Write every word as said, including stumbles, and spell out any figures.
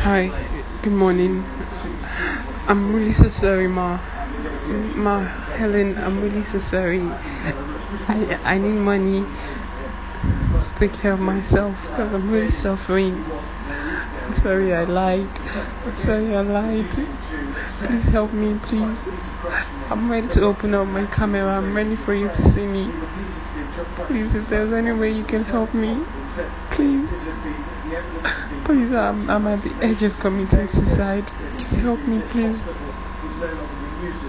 Hi, good morning. I'm really so sorry, Ma. Ma, Helen, I'm really so sorry. I I need money to take care of myself because I'm really suffering. I'm sorry I lied. I'm sorry I lied. Please help me, please. I'm ready to open up my camera. I'm ready for you to see me. Please, if there's any way you can help me, please. Please, I'm, I'm at the edge of committing suicide. Just help me, please.